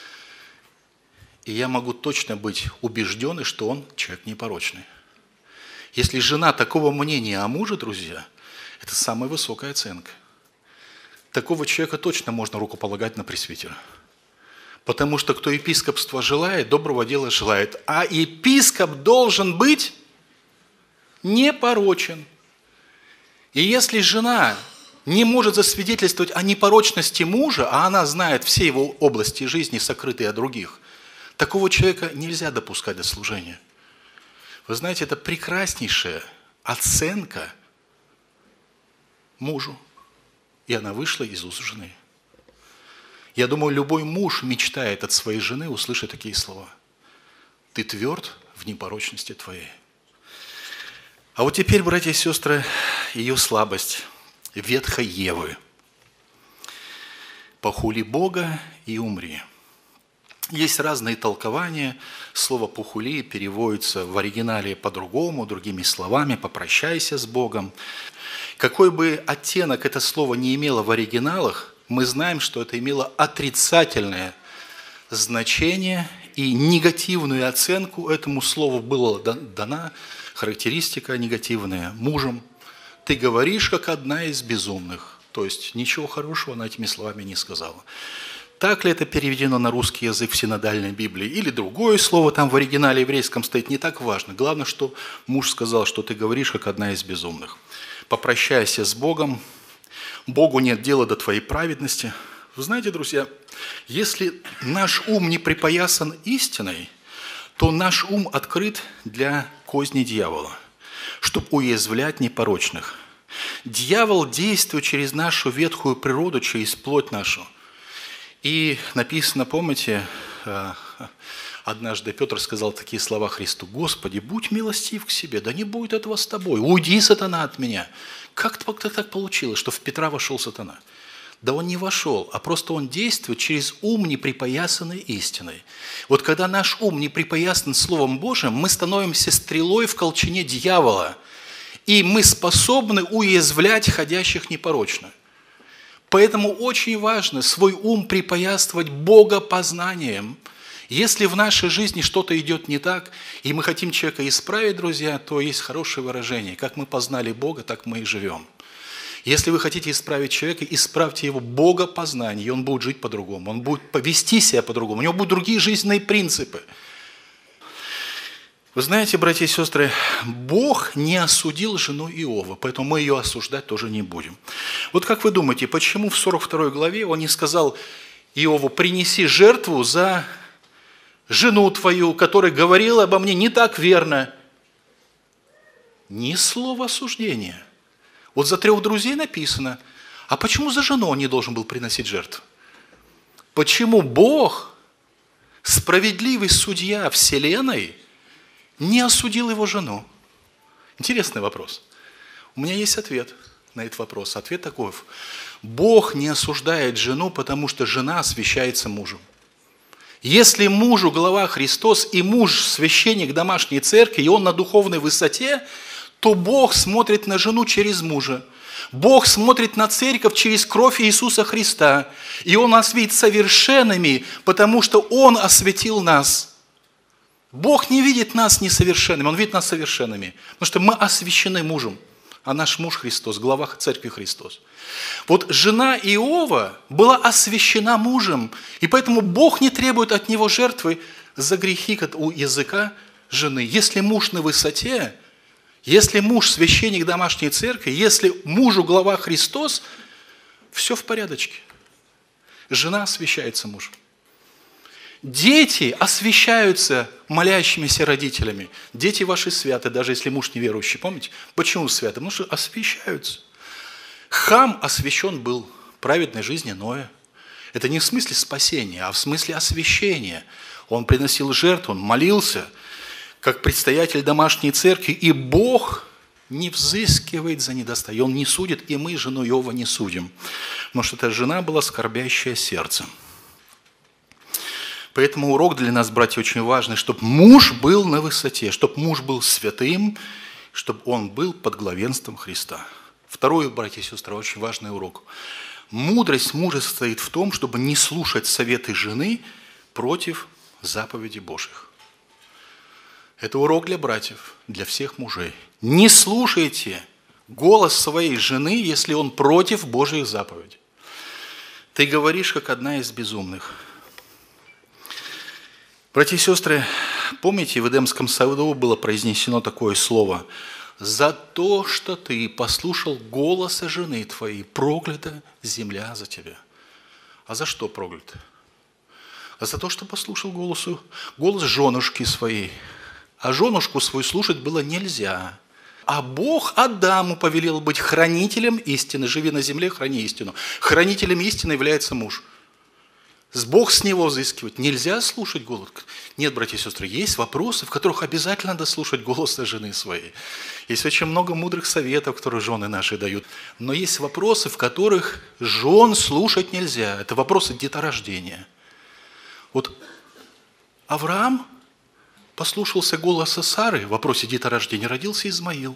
и я могу точно быть убежден, что он человек непорочный. Если жена такого мнения о муже, друзья, это самая высокая оценка. Такого человека точно можно рукополагать на пресвитера. Потому что кто епископства желает, доброго дела желает. А епископ должен быть непорочен. И если жена не может засвидетельствовать о непорочности мужа, а она знает все его области жизни, сокрытые от других, такого человека нельзя допускать до служения. Вы знаете, это прекраснейшая оценка мужу, и она вышла из уст жены. Я думаю, любой муж мечтает от своей жены услышать такие слова. Ты тверд в непорочности твоей. А вот теперь, братья и сестры, ее слабость, ветхой Евы. Похули Бога и умри. Есть разные толкования. Слово «похули» переводится в оригинале по-другому, другими словами «попрощайся с Богом». Какой бы оттенок это слово не имело в оригиналах, мы знаем, что это имело отрицательное значение, и негативную оценку этому слову была дана, характеристика негативная, мужем. Ты говоришь, как одна из безумных. То есть ничего хорошего она этими словами не сказала. Так ли это переведено на русский язык в синодальной Библии? Или другое слово там в оригинале еврейском стоит, не так важно. Главное, что муж сказал, что ты говоришь, как одна из безумных. Попрощайся с Богом. Богу нет дела до твоей праведности. Вы знаете, друзья, если наш ум не припоясан истиной, то наш ум открыт для козни дьявола, чтобы уязвлять непорочных. Дьявол действует через нашу ветхую природу, через плоть нашу. И написано, помните, однажды Петр сказал такие слова Христу: «Господи, будь милостив к себе, да не будет этого с тобой, уйди, сатана, от меня». Как так получилось, что в Петра вошел сатана? Да он не вошел, а просто он действует через ум, не припоясанный истиной. Вот когда наш ум не припоясан Словом Божьим, мы становимся стрелой в колчане дьявола, и мы способны уязвлять ходящих непорочно. Поэтому очень важно свой ум припоясывать богопознанием. Если в нашей жизни что-то идет не так, и мы хотим человека исправить, друзья, то есть хорошее выражение: как мы познали Бога, так мы и живем. Если вы хотите исправить человека, исправьте его богопознание, и он будет жить по-другому, он будет повести себя по-другому, у него будут другие жизненные принципы. Вы знаете, братья и сестры, Бог не осудил жену Иова, поэтому мы ее осуждать тоже не будем. Вот как вы думаете, почему в сорок второй главе он не сказал Иову: принеси жертву за жену твою, которая говорила обо мне не так верно? Ни слова осуждения. Вот за трех друзей написано. А почему за жену он не должен был приносить жертву? Почему Бог, справедливый судья вселенной, не осудил его жену? Интересный вопрос. У меня есть ответ на этот вопрос. Ответ такой: Бог не осуждает жену, потому что жена освящается мужем. Если мужу глава Христос, и муж священник домашней церкви, и он на духовной высоте, то Бог смотрит на жену через мужа. Бог смотрит на церковь через кровь Иисуса Христа. И Он нас видит совершенными, потому что Он осветил нас. Бог не видит нас несовершенными, Он видит нас совершенными. Потому что мы освящены мужем, а наш муж Христос, глава церкви Христос. Вот жена Иова была освящена мужем, и поэтому Бог не требует от него жертвы за грехи у языка жены. Если муж на высоте, если муж священник домашней церкви, если мужу глава Христос, все в порядочке. Жена освящается мужем. Дети освящаются молящимися родителями. Дети ваши святы, даже если муж неверующий. Помните? Почему святы? Потому что освящаются. Хам освящен был праведной жизнью Ноя. Это не в смысле спасения, а в смысле освящения. Он приносил жертву, он молился, как предстоятель домашней церкви, и Бог не взыскивает за недостаток, Он не судит, и мы жену Иова не судим, потому что эта жена была скорбящая сердцем. Поэтому урок для нас, братья, очень важный, чтобы муж был на высоте, чтобы муж был святым, чтобы он был под главенством Христа. Второй, братья и сестры, очень важный урок. Мудрость мужа состоит в том, чтобы не слушать советы жены против заповедей Божьих. Это урок для братьев, для всех мужей. Не слушайте голос своей жены, если он против Божьих заповедей. Ты говоришь, как одна из безумных. Братья и сестры, помните, в Эдемском саду было произнесено такое слово: «За то, что ты послушал голоса жены твоей, проклята земля за тебя». А за что проклята? А за то, что послушал голосу, голос женушки своей. А женушку свою слушать было нельзя. А Бог Адаму повелел быть хранителем истины. Живи на земле, храни истину. Хранителем истины является муж. С Бог с него взыскивать. Нельзя слушать голос. Нет, братья и сестры, есть вопросы, в которых обязательно надо слушать голос жены своей. Есть очень много мудрых советов, которые жены наши дают. Но есть вопросы, в которых жен слушать нельзя. Это вопросы деторождения. Вот Авраам послушался голоса Сары в вопросе деторождения, родился Измаил.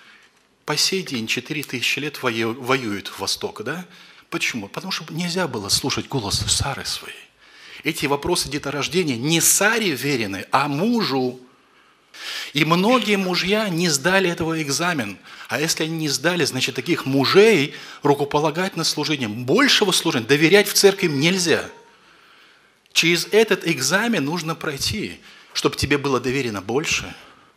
По сей день, четыре тысячи лет воюет Восток, да? Почему? Потому что нельзя было слушать голос Сары своей. Эти вопросы деторождения не Саре верены, а мужу. И многие мужья не сдали этого экзамен. А если они не сдали, значит, таких мужей рукополагать на служение, большего служения, доверять в церкви нельзя. Через этот экзамен нужно пройти, чтобы тебе было доверено больше.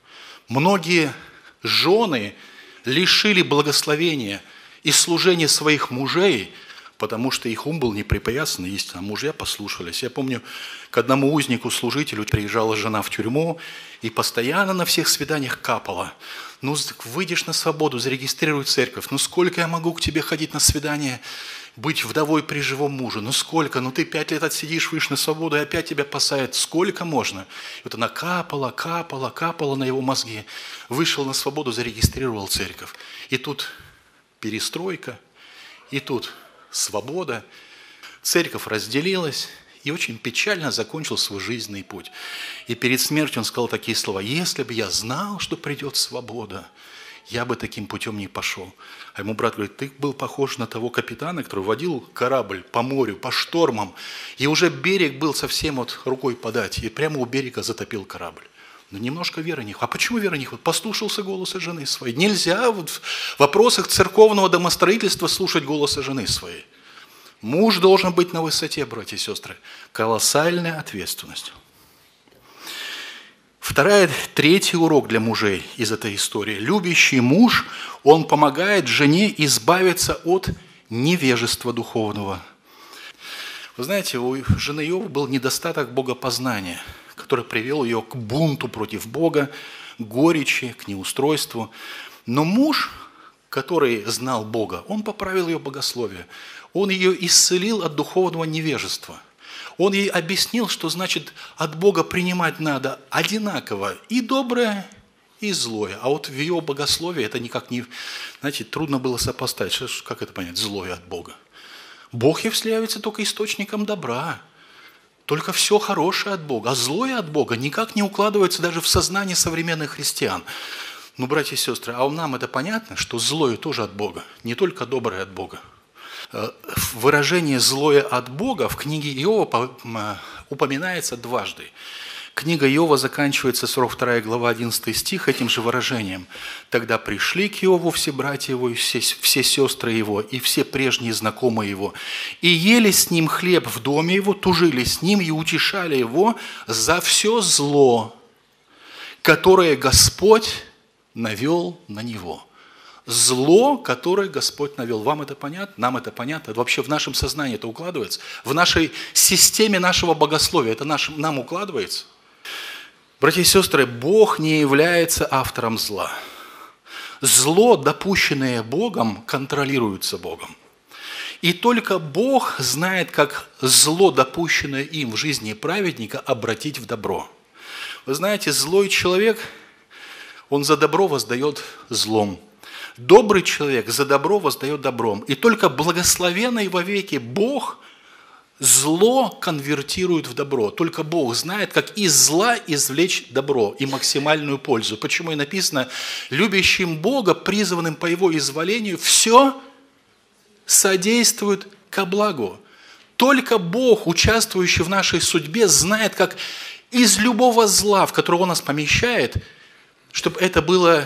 Многие жены лишили благословения и служения своих мужей, потому что их ум был не припоясан истинно, а мужья послушались. Я помню, к одному узнику-служителю приезжала жена в тюрьму и постоянно на всех свиданиях капала. Ну, выйдешь на свободу, зарегистрируй церковь. Ну, сколько я могу к тебе ходить на свидание, быть вдовой при живом муже? Ну, сколько? Ну, ты пять лет отсидишь, выйдешь на свободу, и опять тебя посадят. Сколько можно? И вот она капала, капала, капала на его мозги. Вышел на свободу, зарегистрировал церковь. И тут перестройка, и тут свобода. Церковь разделилась, и очень печально закончил свой жизненный путь. И перед смертью он сказал такие слова: «Если бы я знал, что придет свобода, я бы таким путем не пошел». А ему брат говорит: «Ты был похож на того капитана, который водил корабль по морю, по штормам, и уже берег был совсем вот рукой подать, и прямо у берега затопил корабль». Но немножко веры не хватает. А почему веры не хватает? Послушался голоса жены своей. Нельзя вот в вопросах церковного домостроительства слушать голоса жены своей. Муж должен быть на высоте, братья и сестры. Колоссальная ответственность. Второй, третий урок для мужей из этой истории. Любящий муж, он помогает жене избавиться от невежества духовного. Вы знаете, у жены Иова был недостаток богопознания, который привел ее к бунту против Бога, к горечи, к неустройству. Но муж, который знал Бога, он поправил ее богословие. Он ее исцелил от духовного невежества. Он ей объяснил, что значит от Бога принимать надо одинаково и доброе, и злое. А вот в ее богословии это никак не... Знаете, трудно было сопоставить. Что, как это понять? Злое от Бога. Бог является только источником добра. Только все хорошее от Бога. А злое от Бога никак не укладывается даже в сознание современных христиан. Ну, братья и сестры, а нам это понятно, что злое тоже от Бога, не только доброе от Бога. Выражение «злое от Бога» в книге Иова упоминается дважды. Книга Иова заканчивается, сорок вторая глава, одиннадцатый стих, этим же выражением. «Тогда пришли к Иову все братья его, и все, все сестры его, и все прежние знакомые его, и ели с ним хлеб в доме его, тужили с ним и утешали его за все зло, которое Господь навел на него». Зло, которое Господь навел. Вам это понятно? Нам это понятно? Это вообще в нашем сознании это укладывается? В нашей системе нашего богословия это наш, нам укладывается? Братья и сестры, Бог не является автором зла. Зло, допущенное Богом, контролируется Богом. И только Бог знает, как зло, допущенное им в жизни праведника, обратить в добро. Вы знаете, злой человек, он за добро воздает злом. Добрый человек за добро воздает добром. И только благословенный вовеки Бог зло конвертирует в добро. Только Бог знает, как из зла извлечь добро и максимальную пользу. Почему и написано: любящим Бога, призванным по Его изволению, все содействует ко благу. Только Бог, участвующий в нашей судьбе, знает, как из любого зла, в которое Он нас помещает, чтобы это было...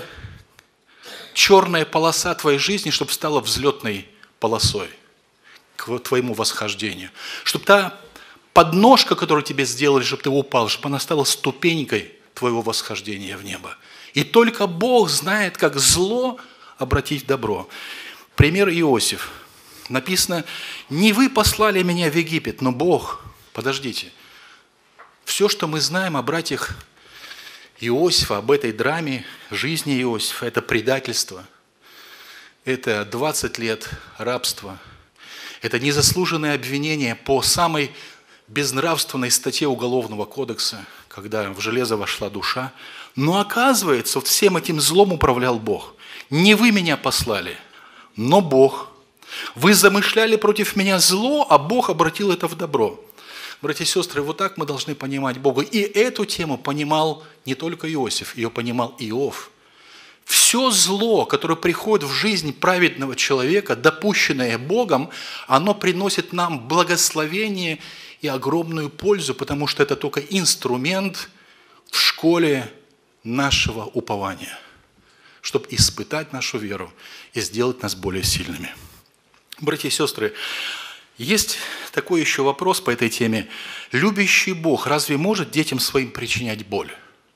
черная полоса твоей жизни, чтобы стала взлетной полосой к твоему восхождению. Чтобы та подножка, которую тебе сделали, чтобы ты упал, чтобы она стала ступенькой твоего восхождения в небо. И только Бог знает, как зло обратить в добро. Пример Иосиф. Написано: «Не вы послали меня в Египет, но Бог». Подождите. Все, что мы знаем о братьях Иосифа, об этой драме жизни Иосифа. Это предательство, это двадцать лет рабства, это незаслуженное обвинение по самой безнравственной статье Уголовного кодекса, когда в железо вошла душа. Но оказывается, вот всем этим злом управлял Бог. Не вы меня послали, но Бог. Вы замышляли против меня зло, а Бог обратил это в добро. Братья и сестры, вот так мы должны понимать Бога. И эту тему понимал не только Иосиф, ее понимал Иов. Все зло, которое приходит в жизнь праведного человека, допущенное Богом, оно приносит нам благословение и огромную пользу, потому что это только инструмент в школе нашего упования, чтобы испытать нашу веру и сделать нас более сильными. Братья и сестры, есть такой еще вопрос по этой теме. Любящий Бог разве может детям своим причинять боль?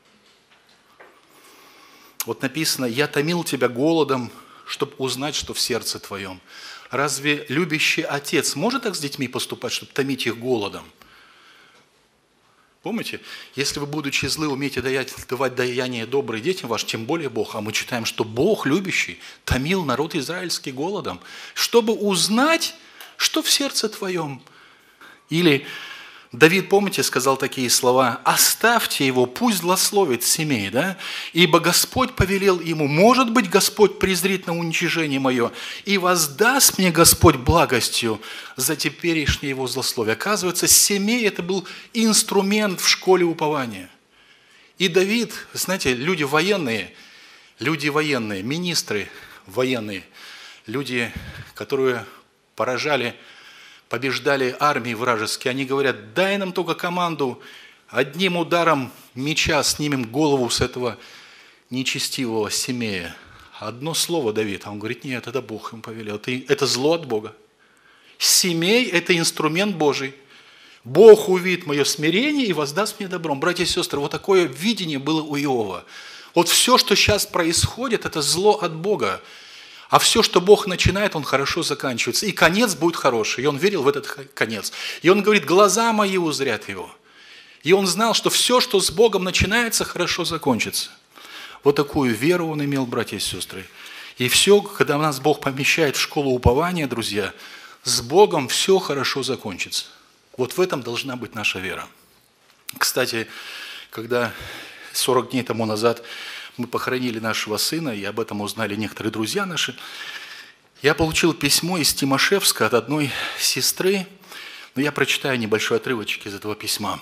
Вот написано: «Я томил тебя голодом, чтобы узнать, что в сердце твоем». Разве любящий отец может так с детьми поступать, чтобы томить их голодом? Помните, если вы, будучи злы, умеете даять, давать даяние добрые детям вашим, тем более Бог. А мы читаем, что Бог, любящий, томил народ израильский голодом, чтобы узнать, что в сердце твоем. Или Давид, помните, сказал такие слова: «Оставьте его, пусть злословит семей, да? Ибо Господь повелел ему, может быть, Господь презрит на уничижение мое, и воздаст мне Господь благостью за теперешнее его злословие». Оказывается, семей – это был инструмент в школе упования. И Давид, знаете, люди военные, люди военные, министры военные, люди, которые поражали, побеждали армии вражеские, они говорят: дай нам только команду, одним ударом меча снимем голову с этого нечестивого Семея. Одно слово, Давид. А он говорит: нет, это Бог им повелел, это зло от Бога. Семей – это инструмент Божий. Бог увидит мое смирение и воздаст мне добром. Братья и сестры, вот такое видение было у Иова. Вот все, что сейчас происходит, это зло от Бога. А все, что Бог начинает, Он хорошо заканчивается. И конец будет хороший. И он верил в этот конец. И он говорит: глаза мои узрят его. И он знал, что все, что с Богом начинается, хорошо закончится. Вот такую веру он имел, братья и сестры. И все, когда нас Бог помещает в школу упования, друзья, с Богом все хорошо закончится. Вот в этом должна быть наша вера. Кстати, когда сорок дней тому назад мы похоронили нашего сына, и об этом узнали некоторые друзья наши, я получил письмо из Тимошевска от одной сестры, но я прочитаю небольшой отрывочек из этого письма.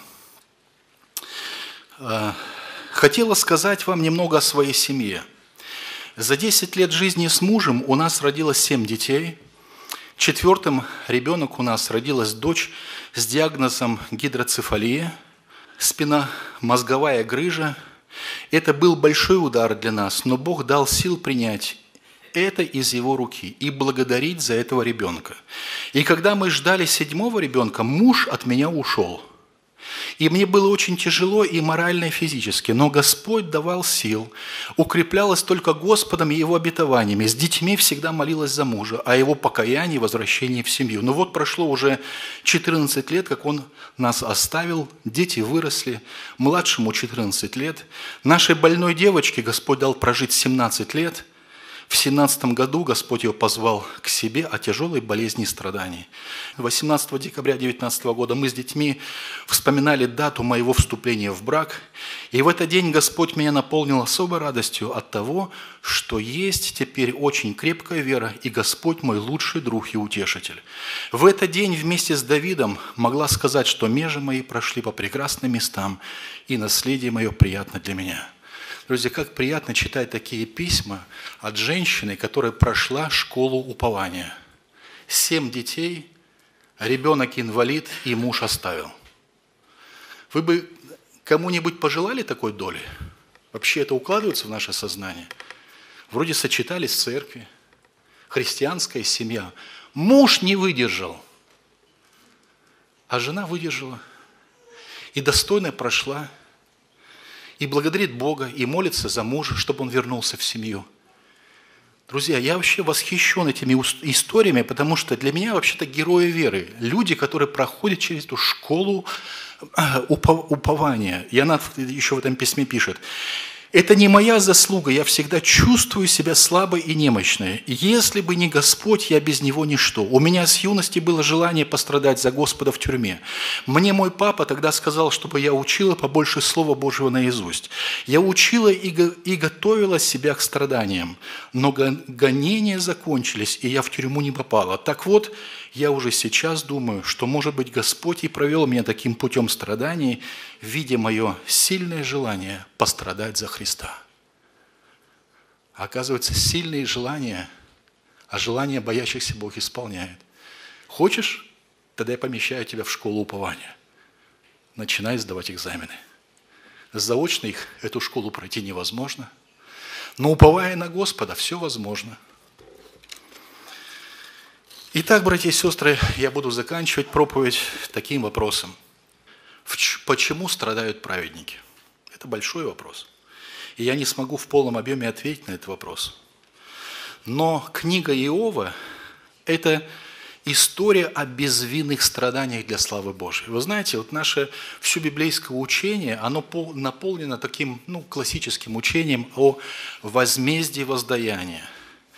«Хотела сказать вам немного о своей семье. За десять лет жизни с мужем у нас родилось семь детей. Четвертым ребенок у нас родилась дочь с диагнозом гидроцефалия, спинномозговая грыжа. Это был большой удар для нас, но Бог дал сил принять это из Его руки и благодарить за этого ребенка. И когда мы ждали седьмого ребенка, муж от меня ушел. И мне было очень тяжело и морально, и физически, но Господь давал сил, укреплялась только Господом и Его обетованиями. С детьми всегда молилась за мужа, о его покаянии и возвращении в семью. Но вот прошло уже четырнадцать лет, как он нас оставил, дети выросли, младшему четырнадцать лет. Нашей больной девочке Господь дал прожить семнадцать лет. В семнадцатом году Господь ее позвал к себе о тяжелой болезни и страдании. восемнадцатого декабря девятнадцатого года мы с детьми вспоминали дату моего вступления в брак. И в этот день Господь меня наполнил особой радостью от того, что есть теперь очень крепкая вера, и Господь мой лучший друг и утешитель. В этот день вместе с Давидом могла сказать, что межи мои прошли по прекрасным местам, и наследие мое приятно для меня». Друзья, как приятно читать такие письма от женщины, которая прошла школу упования. Семь детей, ребенок инвалид и муж оставил. Вы бы кому-нибудь пожелали такой доли? Вообще это укладывается в наше сознание? Вроде сочетались в церкви, христианская семья. Муж не выдержал, а жена выдержала и достойно прошла. И благодарит Бога, и молится за мужа, чтобы он вернулся в семью. Друзья, я вообще восхищен этими историями, потому что для меня вообще-то герои веры. Люди, которые проходят через эту школу упования. И она еще в этом письме пишет: «Это не моя заслуга, я всегда чувствую себя слабой и немощной. Если бы не Господь, я без Него ничто. У меня с юности было желание пострадать за Господа в тюрьме. Мне мой папа тогда сказал, чтобы я учила побольше Слова Божьего наизусть. Я учила и, го- и готовила себя к страданиям. Но го- гонения закончились, и я в тюрьму не попала. Так вот, я уже сейчас думаю, что, может быть, Господь и провел меня таким путем страданий, видя мое сильное желание пострадать за Христа». А оказывается, сильные желания, а желания боящихся Бог исполняет. Хочешь? Тогда я помещаю тебя в школу упования. Начинай сдавать экзамены. Заочно их, эту школу пройти невозможно. Но уповая на Господа, все возможно. Итак, братья и сестры, я буду заканчивать проповедь таким вопросом. Почему страдают праведники? Это большой вопрос. И я не смогу в полном объеме ответить на этот вопрос. Но книга Иова – это история о безвинных страданиях для славы Божьей. Вы знаете, вот наше все библейское учение, оно наполнено таким ну, классическим учением о возмездии воздаяния.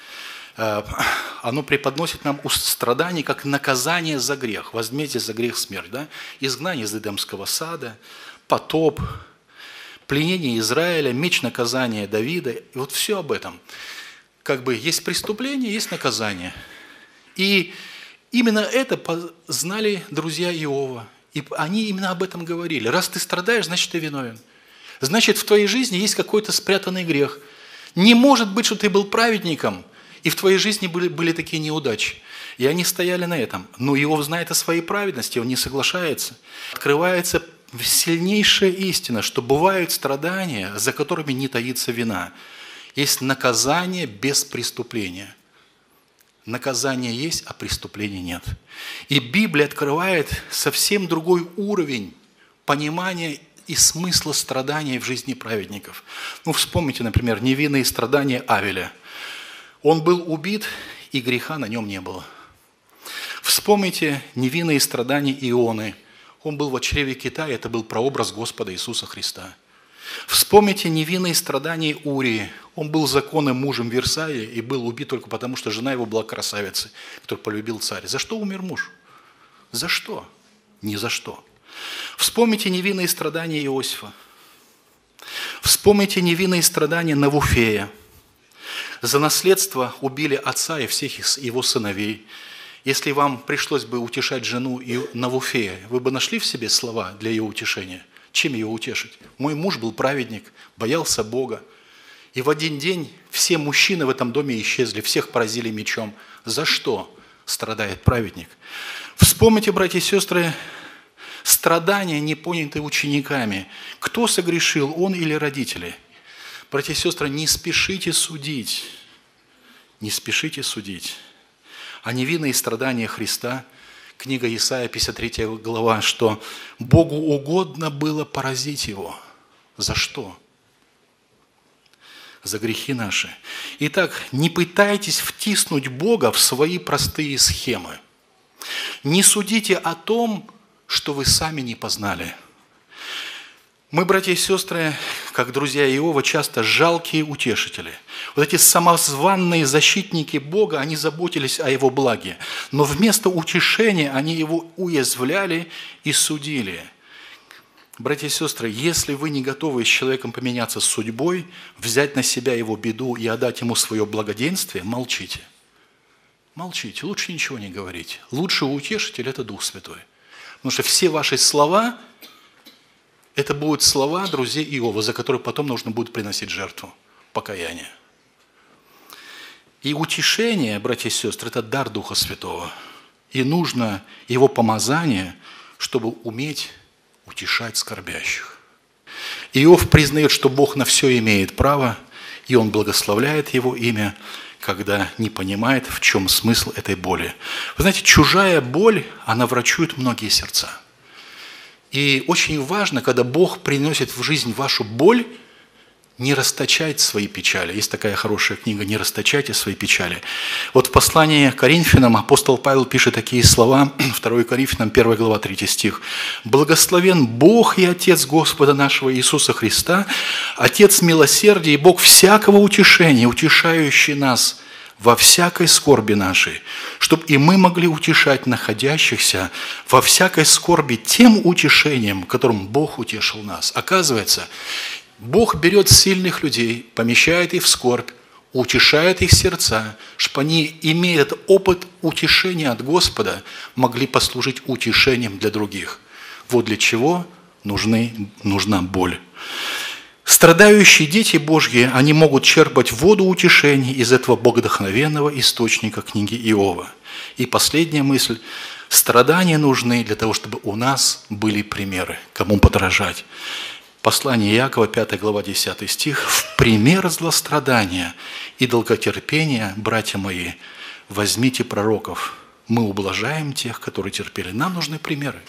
Оно преподносит нам страдания как наказание за грех, возмездие за грех смерть, да? Изгнание из Эдемского сада, потоп, пленение Израиля, меч наказания Давида. И вот все об этом. Как бы есть преступление, есть наказание. И именно это знали друзья Иова. И они именно об этом говорили. Раз ты страдаешь, значит, ты виновен. Значит, в твоей жизни есть какой-то спрятанный грех. Не может быть, что ты был праведником, и в твоей жизни были, были такие неудачи. И они стояли на этом. Но Иов знает о своей праведности, он не соглашается. Открывается сильнейшая истина, что бывают страдания, за которыми не таится вина. Есть наказание без преступления. Наказание есть, а преступления нет. И Библия открывает совсем другой уровень понимания и смысла страданий в жизни праведников. Ну, вспомните, например, невинные страдания Авеля. Он был убит, и греха на нем не было. Вспомните невинные страдания Ионы. Он был в чреве кита, это был прообраз Господа Иисуса Христа. Вспомните невинные страдания Урии. Он был законным мужем Версая и был убит только потому, что жена его была красавицей, которую полюбил царь. За что умер муж? За что? Ни за что. Вспомните невинные страдания Иосифа. Вспомните невинные страдания Навуфея. За наследство убили отца и всех его сыновей. Если вам пришлось бы утешать жену Навуфея, вы бы нашли в себе слова для ее утешения? Чем ее утешить? Мой муж был праведник, боялся Бога. И в один день все мужчины в этом доме исчезли, всех поразили мечом. За что страдает праведник? Вспомните, братья и сестры, страдания, не понятые учениками. Кто согрешил, он или родители? Братья и сестры, не спешите судить. Не спешите судить. А невинные страдания Христа, книга Исаия, пятьдесят третья глава, что Богу угодно было поразить Его. За что? За грехи наши. Итак, не пытайтесь втиснуть Бога в свои простые схемы. Не судите о том, что вы сами не познали. Мы, братья и сестры, как друзья Иова, часто жалкие утешители. Вот эти самозванные защитники Бога, они заботились о Его благе. Но вместо утешения они Его уязвляли и судили. Братья и сестры, если вы не готовы с человеком поменяться судьбой, взять на себя его беду и отдать ему свое благоденствие, молчите. Молчите, лучше ничего не говорить. Лучший утешитель – это Дух Святой. Потому что все ваши слова – это будут слова друзей Иова, за которые потом нужно будет приносить жертву, покаяние. И утешение, братья и сестры, это дар Духа Святого. И нужно его помазание, чтобы уметь утешать скорбящих. Иов признает, что Бог на все имеет право, и он благословляет его имя, когда не понимает, в чем смысл этой боли. Вы знаете, чужая боль, она врачует многие сердца. И очень важно, когда Бог приносит в жизнь вашу боль, не расточать свои печали. Есть такая хорошая книга «Не расточайте свои печали». Вот в послании к Коринфянам апостол Павел пишет такие слова, второе Коринфянам, первая глава, третий стих. «Благословен Бог и Отец Господа нашего Иисуса Христа, Отец милосердия и Бог всякого утешения, утешающий нас во всякой скорби нашей, чтобы и мы могли утешать находящихся во всякой скорби тем утешением, которым Бог утешил нас». Оказывается, Бог берет сильных людей, помещает их в скорбь, утешает их сердца, чтобы они, имея этот опыт утешения от Господа, могли послужить утешением для других. Вот для чего нужны, нужна боль. Страдающие дети Божьи, они могут черпать воду утешения из этого богодохновенного источника книги Иова. И последняя мысль. Страдания нужны для того, чтобы у нас были примеры, кому подражать. Послание Иакова, пятая глава, десятый стих. «В пример злострадания и долготерпения, братья мои, возьмите пророков. Мы ублажаем тех, которые терпели». Нам нужны примеры.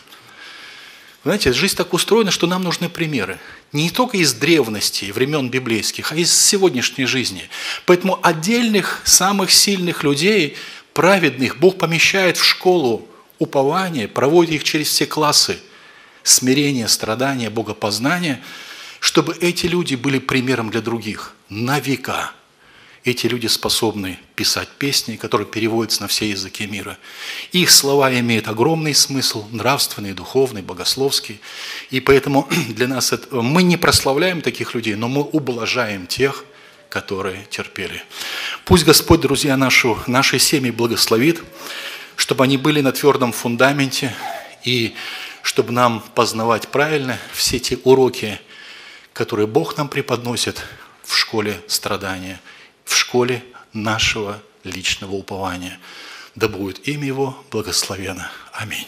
Знаете, жизнь так устроена, что нам нужны примеры. Не только из древности, времен библейских, а из сегодняшней жизни. Поэтому отдельных, самых сильных людей, праведных, Бог помещает в школу упования, проводит их через все классы смирения, страдания, богопознания, чтобы эти люди были примером для других на века. Эти люди способны писать песни, которые переводятся на все языки мира. Их слова имеют огромный смысл, нравственный, духовный, богословский. И поэтому для нас это, мы не прославляем таких людей, но мы ублажаем тех, которые терпели. Пусть Господь, друзья, нашу, наши семьи благословит, чтобы они были на твердом фундаменте и чтобы нам познавать правильно все те уроки, которые Бог нам преподносит в школе страдания, в школе нашего личного упования. Да будет имя Его благословено. Аминь.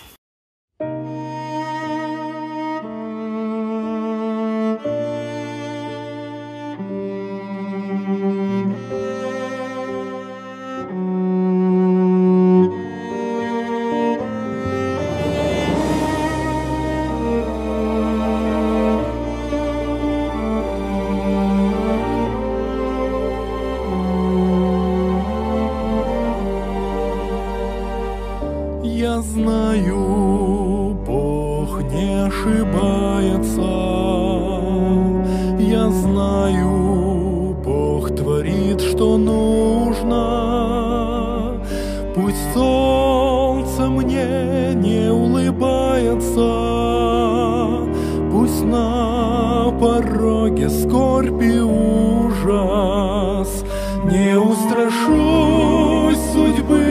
Я знаю, Бог не ошибается. Я знаю, Бог творит, что нужно. Пусть солнце мне не улыбается, пусть на пороге скорбь и ужас. Не устрашусь судьбы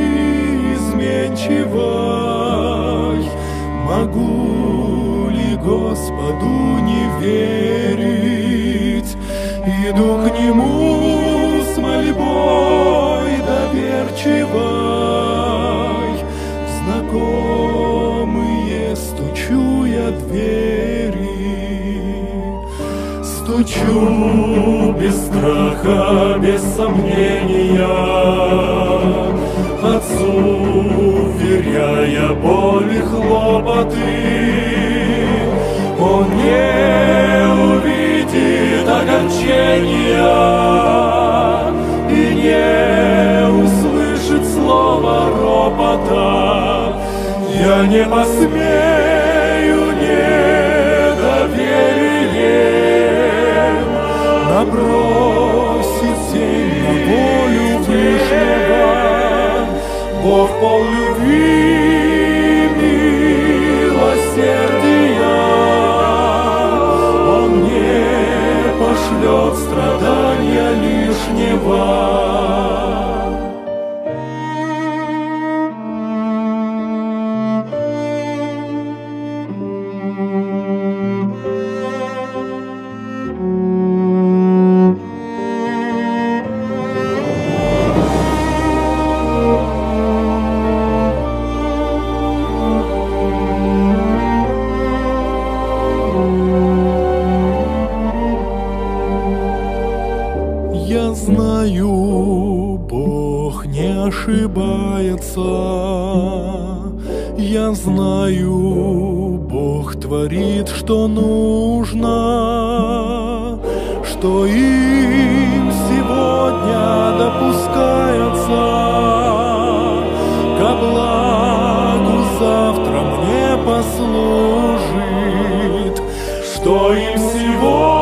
изменчивой. Могу ли Господу не верить? Иду к Нему с мольбой доверчивой. Знакомые стучу я двери. Стучу без страха, без сомнения, Отцу вверяя боль и хлопоты. Он не увидит огорчения и не услышит слова ропота. Я не посмею недоверием набросить тень на волю Вышнего. Бог пол любви, милосердия, Он не пошлет страдания лишнего. Я знаю, Бог не ошибается. Я знаю, Бог творит, что нужно, что им сегодня допускается, ко благу завтра мне послужит, что им сегодня